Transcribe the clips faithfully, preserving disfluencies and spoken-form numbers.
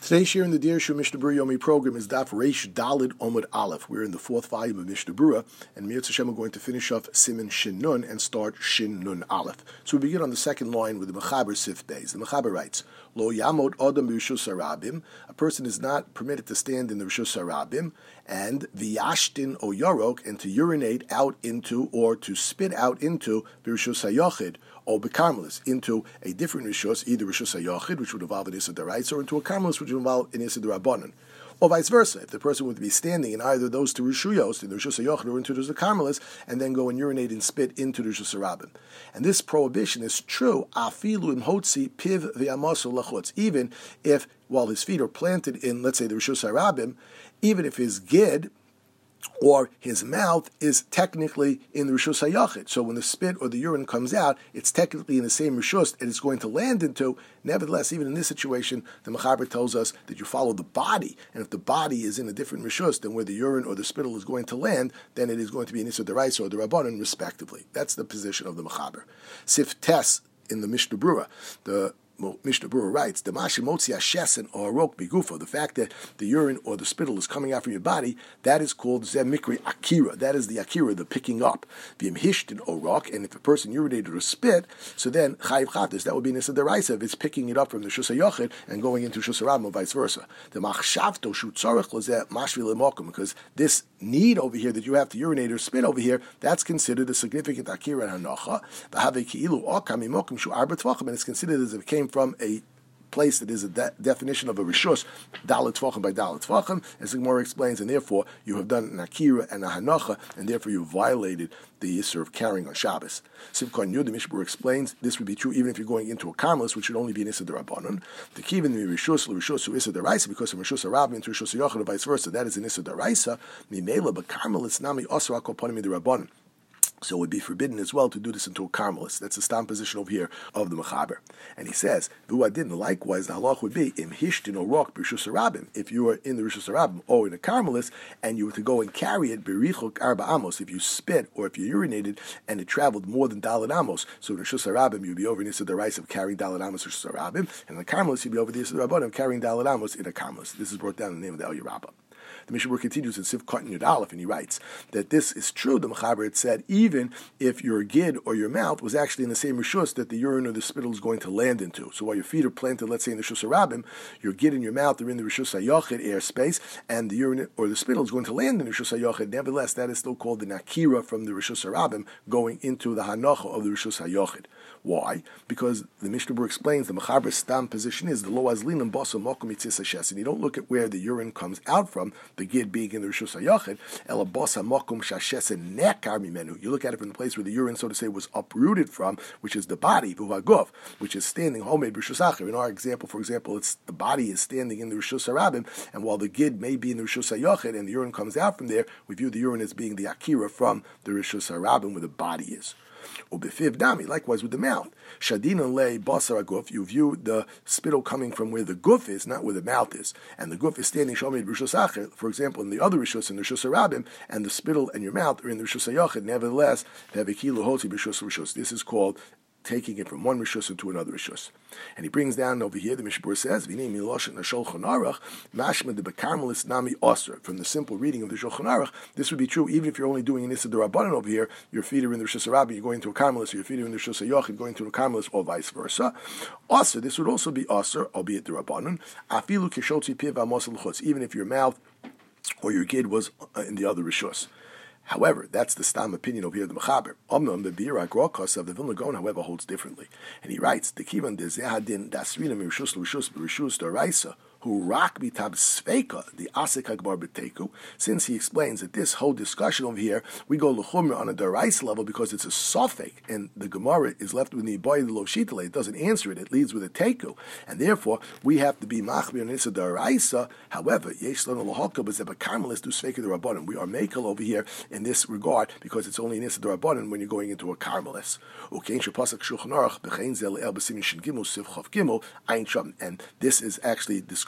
Today's share in the Dear Shu Mishnah Berurah Yomi program is Daf Reish Dalid Omud Aleph. We're in the fourth volume of Mishnah Berurah, and Mir Hashem are going to finish off Siman Shin Nun and start Shin Nun Aleph. So we begin on the second line with the Mechaber Sif Beis. The Mechaber writes, Lo Yamod Adam B'Rishus Harabim. A person is not permitted to stand in the Rishus Harabim, and V'yashtin O Yarok, and to urinate out into or to spit out into B'Rishus HaYochid, or B'Karmelis, into a different Rishus, either Rishus HaYochid, which would involve an Issa D'Oraisa, or into a Karmelis, which would involve an Issa D'Rabbanan. Or vice versa, if the person would be standing in either of those two Rishuyos, in the Rishus HaYochid or into the Karmelis, and then go and urinate and spit into the Rishus HaRabim. And this prohibition is true, afilu im hotzi piv v'yamosu lachutz, even if, while his feet are planted in, let's say, the Rishus HaRabim, even if his gid, or his mouth is technically in the Rishus HaYochid. So when the spit or the urine comes out, it's technically in the same Rishus and it's going to land into. Nevertheless, even in this situation, the Mechaber tells us that you follow the body. And if the body is in a different Rishus than where the urine or the spittle is going to land, then it is going to be an Issa D'Oraisa or the Rabbanan, respectively. That's the position of the Mechaber. Sif Tes in the Mishnah Berurah, the Mishnah Berurah writes, the the fact that the urine or the spittle is coming out from your body, that is called zeh mikri akira. That is the akira, the picking up. V'im hishtin orok, and if a person urinated or spit, so then chayiv chatas, that would be an issa d'oraisa if it's picking it up from the Rishus HaYochid and going into Rishus HaRabim, or vice versa. The machshavto shu tzorich lezeh mashvi lemokum, because this need over here that you have to urinate or spit over here, that's considered a significant akira and hanocha. V'havei ki'ilu okam imokum shu arba tvachim, and it's considered as if it came from a place that is a de- definition of a rishus, dalet tvachim by dalet tvachim, as the Gemara explains, and therefore you have done an akira and a hanacha, and therefore you violated the yisur of carrying on Shabbos. Simkon Yud, the Mishnah explains, this would be true even if you're going into a karmelis, which should only be an issa d'Rabbanan. The kivin the rishus l'rishus hu issa d'Oraisa, because from rishus harabim into rishus hayochid, or vice versa, that is an issa d'Oraisa. Mimela b'karmelis nami osra kol panim d'Rabbanan. So it would be forbidden as well to do this into a karmelis. That's the stam position over here of the Mechaber. And he says, V'uadin, likewise, the halach would be, im hishtin or rock b'rishus harabim. If you are in the rishus harabim or in a karmelis, and you were to go and carry it, b'richok arba amos, if you spit or if you urinated, and it traveled more than dalet amos, so in rishus harabim, you'd be over in Issa D'Oraisa of carrying dalet amos rishus harabim, and in the karmelis, you'd be over the Issa D'Rabbanan of carrying dalet amos in a karmelis. This is brought down in the name of the El Yerabah. The Mishnah continues in Sif Katan Yud Aleph, and he writes that this is true. The Mechaber had said, even if your gid or your mouth was actually in the same rishus that the urine or the spittle is going to land into. So while your feet are planted, let's say in the Rishus HaRabim, your gid and your mouth are in the Rishus HaYochid airspace, and the urine or the spittle is going to land in the Rishus HaYochid. Nevertheless, that is still called the Nakira from the Rishus HaRabim going into the Hanocha of the Rishus HaYochid. Why? Because the Mishnah Berurah explains the Mechaber's stam position is the lo azlin basa mokum mitzis hashes, and you don't look at where the urine comes out from, the gid being in the Rishus HaYochid, ela basa mokum shashes nekar mimenu. You look at it from the place where the urine, so to say, was uprooted from, which is the body, v'haguf, which is standing homemade Rishus Acher. In our example, for example, it's the body is standing in the Rishus HaRabim, and while the gid may be in the Rishus HaYochid and the urine comes out from there, we view the urine as being the akira from the Rishus HaRabim where the body is. Ubefiv dami, likewise with the mouth. Shadina le basar aguf, you view the spittle coming from where the guf is, not where the mouth is. And the guf is standing shomed rishus acher, for example, in the other rishus, in the rishus harabim, and the spittle and your mouth are in the rishus hayochid. Nevertheless, hevekilu hoti rishus rishus. This is called taking it from one rishus into another rishus. And he brings down over here, the Mishnah Berurah says, V'nei miloshen ha'Shulchan Aruch, mashma de bekarmelis nami osra. From the simple reading of the Shulchan Aruch, this would be true even if you're only doing an Issa D'Rabbanan over here, your feet are in the Rishus HaRabim, you're going to a karmelis, or your feet are in the Rishus HaYochid, going to a karmelis, or vice versa. Osra, this would also be osra, albeit D'Rabbanan, afilu kishotzi piv amos l'chutz, even if your mouth or your gid was in the other rishus. However, that's the stam opinion over here of the Mechaber. Omnam the Bira Grokos of the Vilna Gaon, however, holds differently. And he writes, the Kivan de Zehadin Dasrina Mirshus Lushus Rishus D'Oraisa, who rak bitab sveika, the asik hagbar b'teku, since he explains that this whole discussion over here, we go l'chumra on a d'oraisa level because it's a sofek, and the Gemara is left with the boy lo shitale, it doesn't answer it, it leads with a teku, and therefore we have to be machmir on issa d'oraisa. However, yesh lanu l'hoka b'zeh b'karmelis du sveika d'rabbanan. We are makel over here in this regard because it's only an issa d'rabbanan when you're going into a karmelis. Ukein shepasak shulchan aruch b'chein zel el b'simin shin gimel siv chav gimel ein sham, and this is actually discussed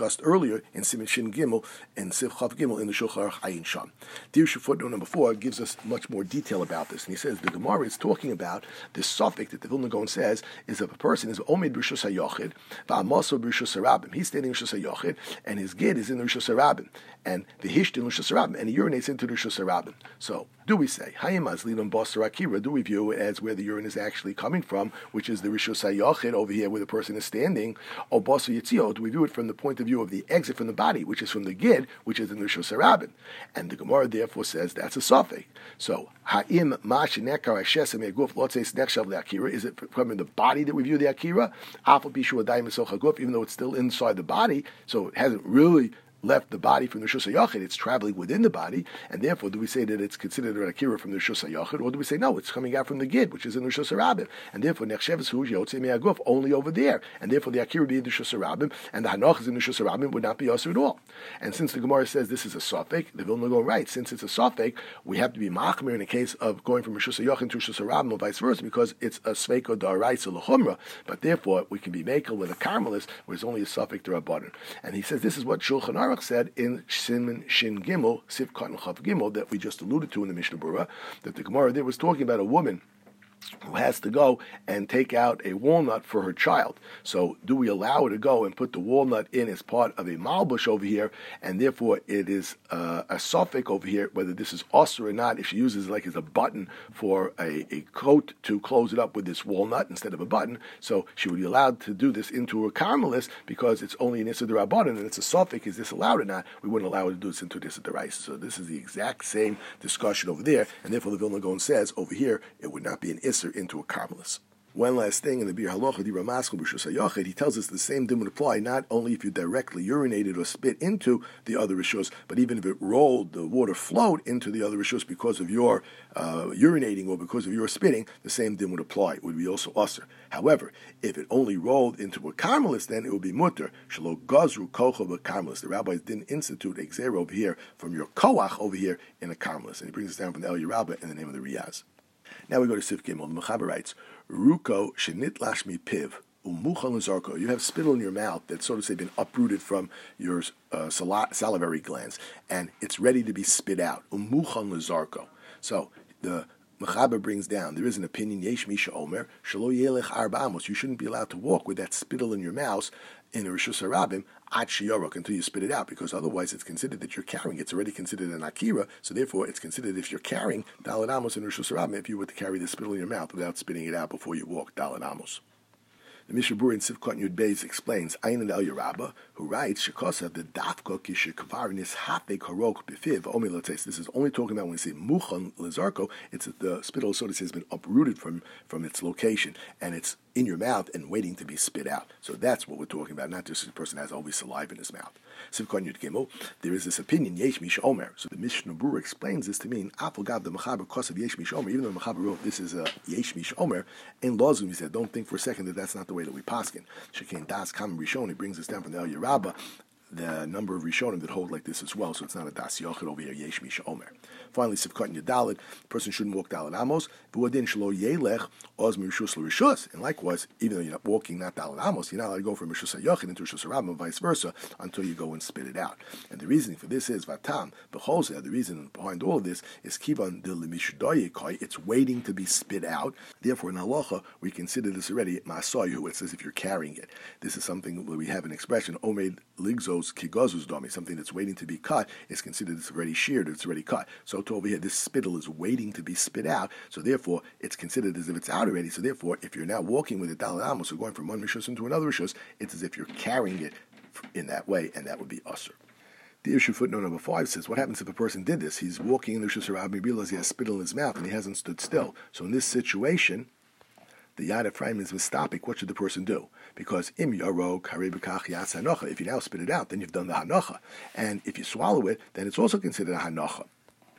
discussed earlier in Siman Shin Gimel and Siv Chav Gimel in the Shulchan Aruch Ayin Sham. Dirshu footnote number four gives us much more detail about this, and he says the Gemara is talking about this suffix that the Vilna Gaon says is if a person is Omed B'Rishus HaYochid, V'Amaso B'Rishus HaRabim. He's standing in Rishus HaYochid, and his gid is in the Rishus HaRabim, and the Hisht in Rishus HaRabim, and he urinates into the Rishus HaRabim. So, do we say, Hayim Azlidon Basar Akira, do we view it as where the urine is actually coming from, which is the Rishus HaYochid over here where the person is standing, or Basar Yitzio, do we view it from the point of view of the exit from the body, which is from the gid, which is in the Rishus HaRabim? And the Gemara therefore says that's a suffix. So, Ha'im Ma'shinekar Hashesem Yeguf Lotzeis Nechshav Le'Akira, is it from the body that we view the Akira? Afal Pishu Adayim Esoch HaGuf, even though it's still inside the body, so it hasn't really left the body from the Rishus HaYochid, it's traveling within the body, and therefore do we say that it's considered an Akira from the Rishus HaYochid, or do we say no, it's coming out from the Gid, which is in the Rishus HaRabim, and therefore Nechsheves Hu Yotzei Me'aguf, only over there, and therefore the Akira would be in the Rishus HaRabim, and the Hanoch is in the Rishus HaRabim would not be Yasser at all. And since the Gemara says this is a suffix, the Vilna Gaon writes, since it's a suffix, we have to be machmir in the case of going from Rishus HaYochid to Rishus HaRabim, or vice versa, because it's a Sveiko Daraisa L'chumra, but therefore we can be Mekel with a Carmelist, where it's only a suffix D'Rabbanan. And he says this is what Shulchan Aruch said in Siman Shin Gimel, Siv Katan Chav Gimel, that we just alluded to in the Mishnah Berurah, that the Gemara there was talking about a woman who has to go and take out a walnut for her child. So do we allow her to go and put the walnut in as part of a malbush over here, and therefore it is uh, a suffix over here, whether this is usher or not, if she uses it like as a button for a, a coat to close it up with this walnut instead of a button, so she would be allowed to do this into a carmelist because it's only an Issa D'Rabbanan and it's a suffix, is this allowed or not? We wouldn't allow her to do this into an Issa D'Oraisa. So this is the exact same discussion over there, and therefore the Vilna Gaon says over here it would not be an Issa into a carmelist. One last thing in the Bir Halacha, Dibra Maskal B'Rishus HaYochid, he tells us the same din would apply not only if you directly urinated or spit into the other rishus, but even if it rolled, the water flowed into the other rishus because of your uh, urinating or because of your spitting, the same din would apply. It would be also usher. However, if it only rolled into a carmelist, then it would be mutter. Shelo gazru kocho b'carmelist. The rabbis didn't institute a gzera over here from your koach over here in a carmelist. And he brings us down from the El Yerabba in the name of the Riyaz. Now we go to Sif Gimel. The Mechaber writes, Ruko shenit lashmi piv umuchal zarko. You have spittle in your mouth that's, so to say, been uprooted from your uh, sal- salivary glands, and it's ready to be spit out. Umuchal zarko. So the Mechaber brings down, there is an opinion, Yesh Misha Omer, Shalo Yelech Arba Amos. You shouldn't be allowed to walk with that spittle in your mouth in a Rishus HaRabim ad shiyorok, until you spit it out, because otherwise it's considered that you're carrying. It's already considered an akira, so therefore it's considered if you're carrying Daled Amos in Rishus HaRabim, if you were to carry the spittle in your mouth without spitting it out before you walk, Daled Amos. The Mishnah Berurah in Sivkot Yud Beis explains, Ayin El Yerabba, who writes, Shekosa the Dafko Kishikvar Nishafe Karok Bifiv Omi Lotes. This is only talking about when we say Muchan Lezarko, it's that the spittle, so to say, has been uprooted from, from its location, and it's in your mouth and waiting to be spit out. So that's what we're talking about, not just a person has always saliva in his mouth. Sivkot Yud Gimel, there is this opinion, Yesh Misha Omer. So the Mishnah Berurah explains this to mean, Afogav the Mechaber Kosav Yesh Misha Omer, even though the Mechaber wrote this is a Yesh Misha Omer, in Lozum he said, don't think for a second that that's not the way that we paskin. Shekin Das Kam Rishon, he brings us down from the El Yerabba, the number of Rishonim that hold like this as well, so it's not a Das Yochid over here, Yesh Misha Omer. Finally, Sivkot Yadalid, the person shouldn't walk Daled Amos, V'uadin Shelo Yelech, Oz Mirishus L'Rishus, and likewise, even though you're not walking not Daled Amos, you're not allowed to go from Rishus HaYochid into Rishus HaRabim, and vice versa, until you go and spit it out. And the reasoning for this is, Vatam, B'cholzeh, the reason behind all of this is Kivan de L'Mishdoyekoi, it's waiting to be spit out. Therefore, in Halacha, we consider this already Masayu, it says if you're carrying it. This is something where we have an expression, Omed Ligzos Kigozus Domi, something that's waiting to be cut is considered it's already sheared, it's already cut. So to over here, this spittle is waiting to be spit out, so therefore it's considered as if it's out already. So therefore, if you're now walking with a Daled Amos or going from one Rishus into another Rishus, it's as if you're carrying it in that way, and that would be usher. The issue footnote number five says, what happens if a person did this? He's walking in the Rishus HaRabim, he realizes he has spittle in his mouth and he hasn't stood still. So in this situation, the Yad Ephraim is mistapik. What should the person do? Because im yaro karei b'kach yas hanocha. If you now spit it out, then you've done the hanocha. And if you swallow it, then it's also considered a hanocha.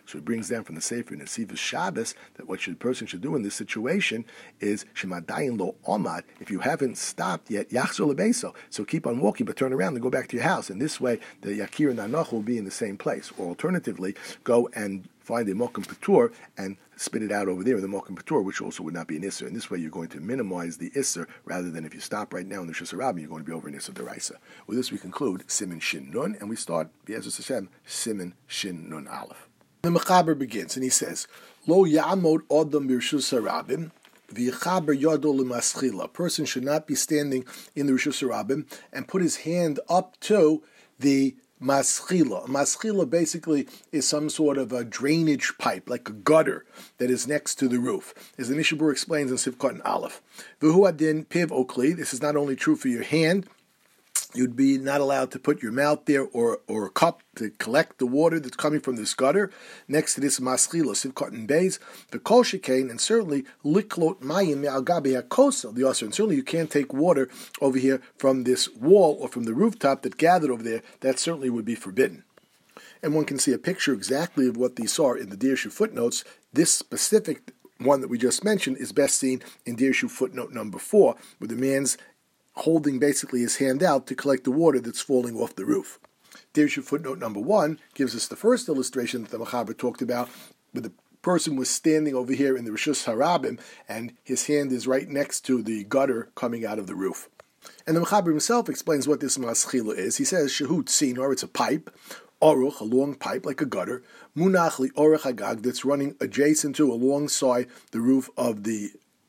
So he brings down from the Sefer Nesivos Shabbos that what should, person should do in this situation is Shemadayin lo omad. If you haven't stopped yet, yachzor lebeso. So keep on walking, but turn around and go back to your house. And this way, the yakir and anach will be in the same place. Or alternatively, go and find a mokum patur and spit it out over there in the mokum patur, which also would not be an isser. And this way, you're going to minimize the isser rather than if you stop right now in the Rishus Harabim, you're going to be over in isser deraisa. With this, we conclude Siman Shin Nun, and we start B'ezras Hashem Siman Shin Nun Aleph. The Mechaber begins, and he says, Lo ya'amod odam b'Rishus Harabim v'yichaber yado l'maschila. A person should not be standing in the Rishus Harabim and put his hand up to the maschila. A maschila basically is some sort of a drainage pipe, like a gutter that is next to the roof. As the Mishnah Berurah explains in Sivkot and Aleph. V'hu adin piv okli. This is not only true for your hand. You'd be not allowed to put your mouth there or, or a cup to collect the water that's coming from this gutter next to this maschila, sivkot and beis, the kol shekain, and certainly liklot mayim me'al gabi hakosa, the also, and certainly you can't take water over here from this wall or from the rooftop that gathered over there. That certainly would be forbidden. And one can see a picture exactly of what these are in the Dirshu footnotes. This specific one that we just mentioned is best seen in Dirshu footnote number four, where the man's holding basically his hand out to collect the water that's falling off the roof. Dirshu footnote number one gives us the first illustration that the Mechaber talked about, where the person was standing over here in the Rishus Harabim, and his hand is right next to the gutter coming out of the roof. And the Mechaber himself explains what this maschila is. He says, Shehut Sinor, it's a pipe, Oruch, a long pipe like a gutter, Munach li Oruch Hagag, that's running adjacent to, alongside the roof of the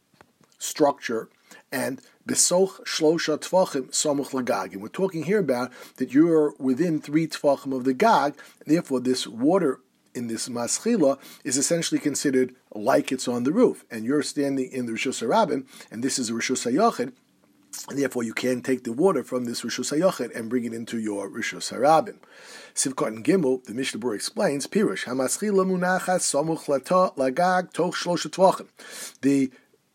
structure, and besoch shlosha tvachim samuch lagag. And we're talking here about that you're within three tvachim of the gag. Therefore, this water in this maschila is essentially considered like it's on the roof. And you're standing in the Rishus Harabim, and this is a Rishus HaYochid. And therefore, you can take the water from this Rishus HaYochid and bring it into your Rishus Harabim. Sivkot and Gimel, the Mishnah Berurah explains, Pirush, hamaschila munachas samuch lagag toch shlosha tvachim. The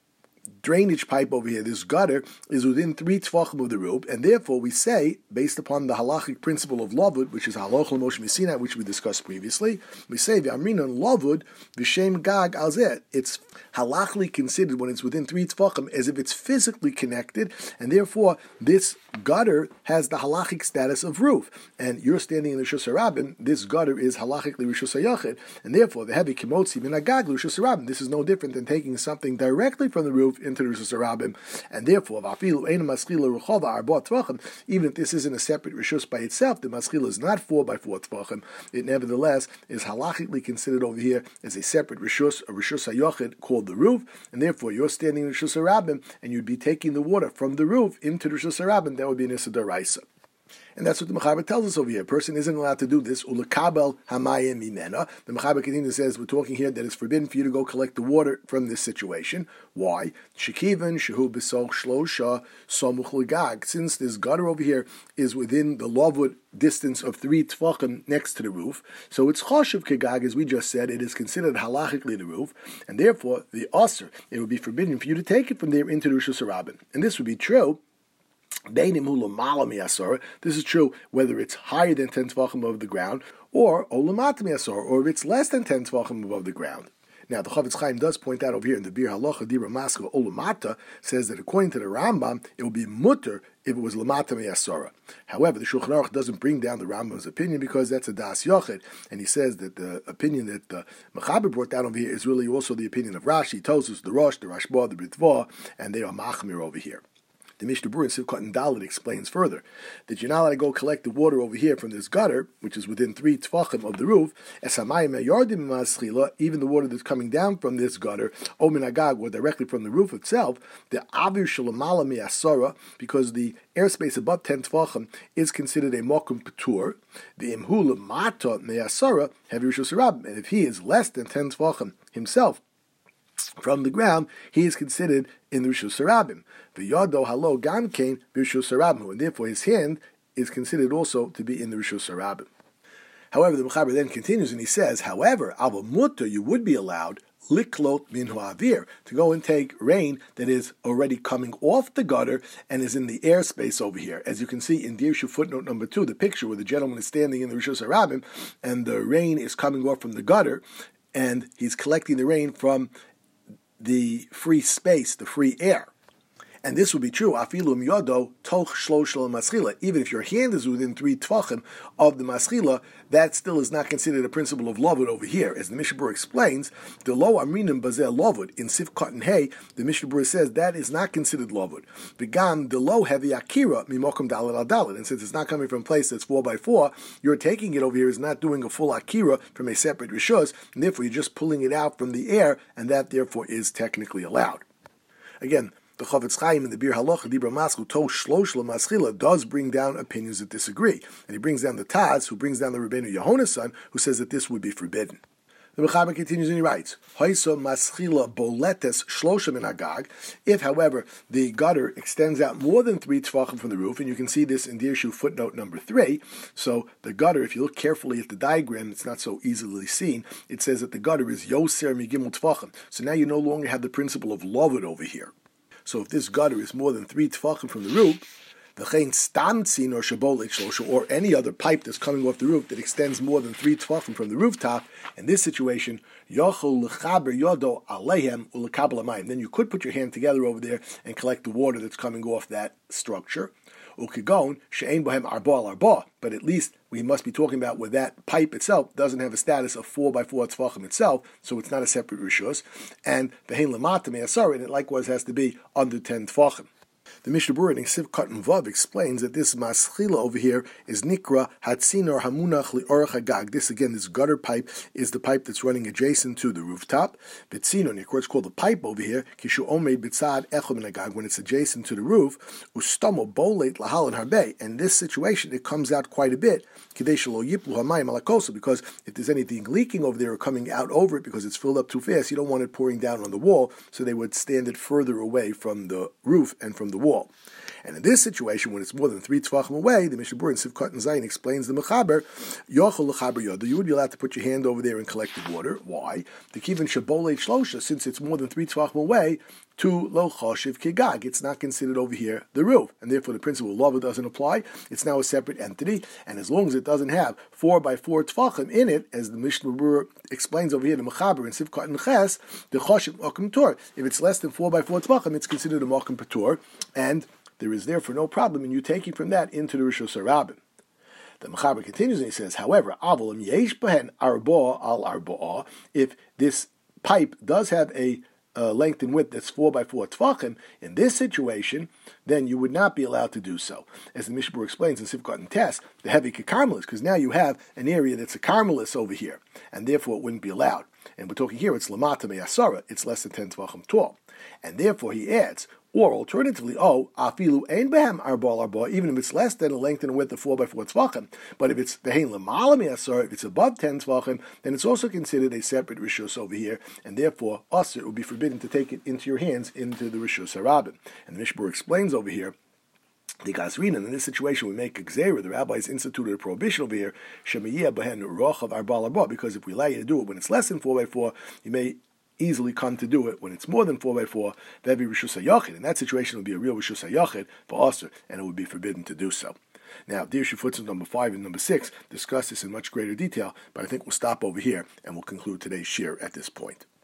drainage pipe over here, this gutter, is within three tvachim of the roof, and therefore we say, based upon the halachic principle of lavud, which is halach l'moshe misinai, which we discussed previously, we say v'amrinan lavud v'shem gag al zeh. It's halachically considered when it's within three tvachim as if it's physically connected, and therefore this gutter has the halachic status of roof. And you're standing in the Rishus Harabim, this gutter is halachically Rishus HaYochid, and therefore the heavy kimotzi min hagag Rishus Harabim. This is no different than taking something directly from the roof into the Rishus Harabim, and therefore even if this isn't a separate Rishus by itself, the maschila is not four by four tvachim. It nevertheless is halachically considered over here as a separate Rishus, a Rishus HaYochid called the roof, and therefore you're standing in the Rishus Harabim and you'd be taking the water from the roof into the Rishus Harabim. That would be an issa d'oraisa. And that's what the Mechaber tells us over here. A person isn't allowed to do this. Ulekabel hamayim mimena. The Mechaber continues, says, we're talking here that it's forbidden for you to go collect the water from this situation. Why? Shekivan shehu b'soch shlosha somuch l'gag. Since this gutter over here is within the lavud distance of three tfachim next to the roof, so it's choshev kegag, as we just said, it is considered halachically the roof, and therefore the aser, it would be forbidden for you to take it from there into the Rishus Harabim. And this would be true. This is true whether it's higher than ten tvachim above the ground, or olamat miasor, or if it's less than ten tvachim above the ground. Now, the Chavetz Chaim does point out over here in the Bir Halacha Dira Maskeva Olamata, says that according to the Rambam, it will be mutter if it was lamata miasora. However, the Shulchan Aruch doesn't bring down the Rambam's opinion because that's a das yochid, and he says that the opinion that the Mechaber brought down over here is really also the opinion of Rashi, Tosfos, the Rosh, the Rashba, the Ritva, and they are machmir over here. The Mishnah Berurah in Sivkot and Dalet explains further that you're not allowed to go collect the water over here from this gutter, which is within three tfachim of the roof, even the water that's coming down from this gutter, or minagag, or directly from the roof itself, the avir shalamala miasara, because the airspace above ten tfachim is considered a mokum patur, the imhula mata miasara, heavy Rishus Harabim, and if he is less than ten tfachim himself from the ground, he is considered in the Rishus Harabim. The Yado Halo Gamkein Rishus Harabim, and therefore his hand is considered also to be in the Rishus Harabim. However, the Mechaber then continues and he says, however, Aval Mutter, you would be allowed liklot minhu avir, to go and take rain that is already coming off the gutter and is in the airspace over here. As you can see in Dirshu footnote number two, the picture where the gentleman is standing in the Rishus Harabim and the rain is coming off from the gutter and he's collecting the rain from the free space, the free air. And this would be true, afilum yodo toch shlosh maschila. Even if your hand is within three tvachim of the maschila, that still is not considered a principle of lovud over here. As the Mishnah Berurah explains, the lo amrinim bazel lovud in sifkat and hay, the Mishnah Berurah says that is not considered lovud. Begam the lo heavy akira mimokum dalet al dalet. And since it's not coming from a place that's four by four, you're taking it over here is not doing a full akira from a separate rishus, and therefore you're just pulling it out from the air, and that therefore is technically allowed. Again, the Chavetz Chaim in the Bir Halacha Dibra Maschu To Shlosh Maschila does bring down opinions that disagree, and he brings down the Taz, who brings down the Rebbeinu Yehona's son, who says that this would be forbidden. The Mechaber continues and he writes, Hoiso Maschila Boletes Shlosha Min Agag. If, however, the gutter extends out more than three tefachim from the roof, and you can see this in Dirshu footnote number three. So the gutter, if you look carefully at the diagram, it's not so easily seen. It says that the gutter is Yoser Migimel Tefachim. So now you no longer have the principle of lovud over here. So if this gutter is more than three tefachim from the roof, the chen stam tzin or shabolet shlosha, or any other pipe that's coming off the roof that extends more than three tefachim from the rooftop, in this situation, yochel lechaber yodo alehem ulekabel hamayim. Then you could put your hand together over there and collect the water that's coming off that structure. Ukigon she'ein bohem arba al arba, but at least we must be talking about where that pipe itself doesn't have a status of four by four tefachim itself, so it's not a separate rishus. And the hein lemata me'asar, and it likewise has to be under ten tefachim. The Mishnah Berurah in Siv Katan Vav explains that this maschila over here is nikra hatzinor hamunach li'orach hagag. This again, this gutter pipe is the pipe that's running adjacent to the rooftop. Betzinor, it's called the pipe over here. Kishu omeid bitzad echol min hagag, when it's adjacent to the roof. Ustamo bolet lahal and harbe. In this situation, it comes out quite a bit. Kidei shelo yiplu hamayim alakosa, because if there's anything leaking over there or coming out over it because it's filled up too fast, you don't want it pouring down on the wall. So they would stand it further away from the roof and from the wall. And in this situation, when it's more than three tefachim away, the Mishnah Berurah in Sivkot and Zayin explains the Mechaber, Yochel lechaber yoda, you would be allowed to put your hand over there and collect the water. Why? The kivin shabolet shlosha, since it's more than three tefachim away, to lo choshev kegag, it's not considered over here the roof, and therefore the principle of lava doesn't apply. It's now a separate entity, and as long as it doesn't have four by four tefachim in it, as the Mishnah Berurah explains over here, the Mechaber in Sivkot and Ches, the choshev mokum tor. If it's less than four by four tefachim, it's considered a mokum patur, and there is therefore no problem in you taking from that into the Rishus Harabim. The Mechaber continues and he says, however, Avalim yesh behen arba al arba, if this pipe does have a uh, length and width that's four by four tefachim, in this situation, then you would not be allowed to do so. As the Mishnah Berurah explains in Sivkot and Tes, the heavy karmelis, because now you have an area that's a karmelis over here, and therefore it wouldn't be allowed. And we're talking here, it's lamata me'asara, it's less than ten tefachim tall. And therefore he adds, or alternatively, oh, afilu ein behem arba arba, even if it's less than a length and a width of four by four tefachim. But if it's behein lemala me'asar, if it's above ten tefachim, then it's also considered a separate rishus over here, and therefore, usher, it would be forbidden to take it into your hands into the Rishus Harabim. And the Mishnah Berurah explains over here, the Gazrin, and in this situation we make a gzera, the rabbis instituted a prohibition over here, shemiyah behen rochav arba arba, because if we allow you to do it when it's less than four by four, you may easily come to do it when it's more than four by four. That'd be Rishus HaYachid. In that situation, it would be a real Rishus HaYachid for Aser, and it would be forbidden to do so. Now, Dirshu footnotes number five and number six discuss this in much greater detail, but I think we'll stop over here and we'll conclude today's shir at this point.